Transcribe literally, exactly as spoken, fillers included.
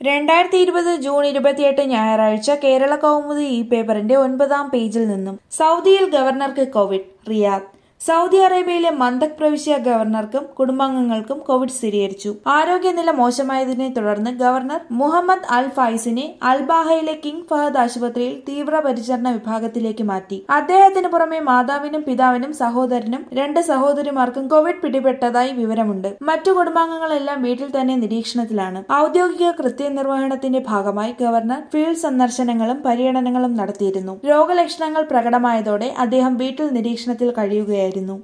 രണ്ടായിരത്തി ഇരുപത് ജൂൺ ഇരുപത്തിയെട്ട് ഞായറാഴ്ച കേരള കൗമുദി ഈ പേപ്പറിന്റെ ഒൻപതാം പേജിൽ നിന്നും സൗദിയിൽ ഗവർണർക്ക് കോവിഡ്. റിയാദ് സൗദി അറേബ്യയിലെ മന്ദക് പ്രവിശ്യ ഗവർണർക്കും കുടുംബാംഗങ്ങൾക്കും കോവിഡ് സ്ഥിരീകരിച്ചു. ആരോഗ്യനില മോശമായതിനെ തുടർന്ന് ഗവർണർ മുഹമ്മദ് അൽ ഫൈസിനെ അൽബാഹയിലെ കിങ് ഫഹദ് ആശുപത്രിയിൽ തീവ്രപരിചരണ വിഭാഗത്തിലേക്ക് മാറ്റി. അദ്ദേഹത്തിന് പുറമെ മാതാവിനും പിതാവിനും സഹോദരനും രണ്ട് സഹോദരിമാർക്കും കോവിഡ് പിടിപെട്ടതായി വിവരമുണ്ട്. മറ്റു കുടുംബാംഗങ്ങളെല്ലാം വീട്ടിൽ തന്നെ നിരീക്ഷണത്തിലാണ്. ഔദ്യോഗിക കൃത്യനിർവഹണത്തിന്റെ ഭാഗമായി ഗവർണർ ഫീൽഡ് സന്ദർശനങ്ങളും പര്യടനങ്ങളും നടത്തിയിരുന്നു. രോഗലക്ഷണങ്ങൾ പ്രകടമായതോടെ അദ്ദേഹം വീട്ടിൽ നിരീക്ഷണത്തിൽ കഴിയുകയായിരുന്നു.